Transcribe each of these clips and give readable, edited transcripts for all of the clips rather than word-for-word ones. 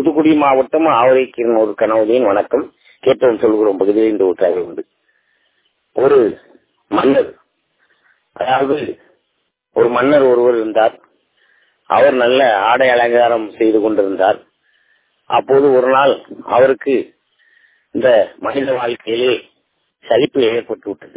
தூத்துக்குடி மாவட்டம் ஆவரைக்கீரன் ஒரு கனவுதேன். வணக்கம். கேட்டவன் சொல்கிறோம் பகுதியில் இந்த ஒரு கதை உண்டு. ஒரு மன்னர், அதாவது ஒரு மன்னர் ஒருவர் இருந்தார். அவர் நல்ல ஆடை அலங்காரம் செய்து கொண்டிருந்தார். அப்போது ஒரு நாள் அவருக்கு இந்த மனித வாழ்க்கையிலே சலிப்பு ஏற்பட்டு விட்டது.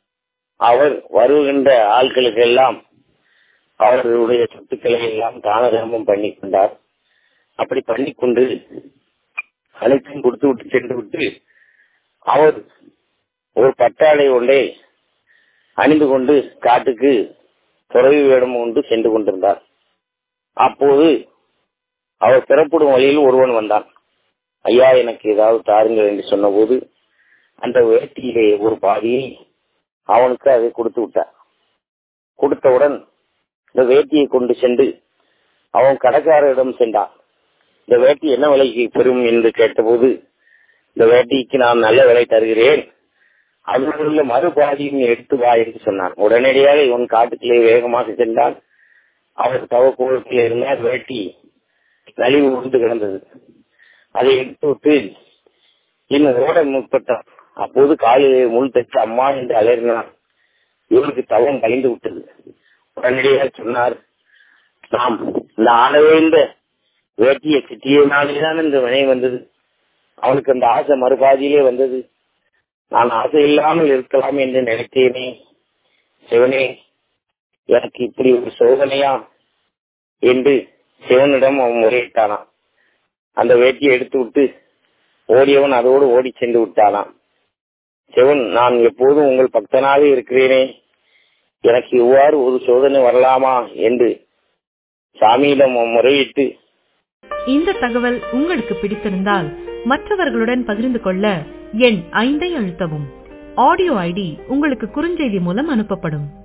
அவர் வருகின்ற ஆட்களுக்கு எல்லாம் அவர்களுடைய சொத்துக்களை எல்லாம் தான தர்மம் பண்ணி கொண்டார். அப்படி பண்ணிக்கொண்டு அனைத்தையும் கொடுத்து விட்டு சென்று விட்டு அவர் ஒரு பட்டாடை ஒன்றை அணிந்து கொண்டு காட்டுக்கு துறவி வேடம் கொண்டு சென்று கொண்டிருந்தார். அப்போது அவர் பிறப்படும் வழியில் ஒருவன் வந்தான். ஐயா, எனக்கு ஏதாவது தாருங்கள் என்று சொன்ன போது அந்த வேட்டியிலே ஒரு பாதியை அவனுக்கு அதை கொடுத்து விட்டார். கொடுத்தவுடன் இந்த வேட்டியை கொண்டு சென்று அவன் கடைக்காரரிடம் சென்றான். இந்த வேட்டி என்ன விலைக்கு பெறும் என்று கேட்டபோது, இந்த வேட்டிக்கு நான் நல்ல விலை தருகிறேன், அதில் உள்ள மறுபாதியும் எடுத்து வா என்று சொன்னான். உடனடியாக இவன் காட்டுக்குள்ளே வேகமாக சென்றான். அவர் தவக்கோலத்தில் இருந்தால் வேட்டி நலிவு உண்டு கிடந்தது. அதை எடுத்து விட்டு இன்னும் ஓட முற்பட்டான். அப்போது காலிலே முள் தச்சு அம்மா என்று அலறினான். இவனுக்கு தவம் கழிந்து விட்டது. உடனடியாக சொன்னார், நாம் இந்த ஆடவே இந்த வேட்டியை கிட்டியனாலேதான் இந்த வினை வந்தது. அவனுக்கு அந்த ஆசை மறுபாதியிலே வந்தது. நான் ஆசை இல்லாமல் இருக்கலாம் என்று நினைத்தேனே. சிவனே, எனக்கு இப்படி ஒரு சோதனையா என்று சிவனிடம் அவன் முறையிட்டானாம். அந்த வேட்டியை எடுத்து விட்டு ஓடியவன் அதோடு ஓடி சென்று விட்டானாம். சிவன், நான் எப்போதும் உங்கள் பக்தனாக இருக்கிறேனே, எனக்கு இவ்வாறு ஒரு சோதனை வரலாமா என்று சாமியிடம் முறையிட்டு. இந்த தகவல் உங்களுக்கு பிடித்திருந்தால் மற்றவர்களுடன் பகிர்ந்து கொள்ள எண் 5 அழுத்தவும். ஆடியோ ஐடி உங்களுக்கு குறுஞ்செய்தி மூலம் அனுப்பப்படும்.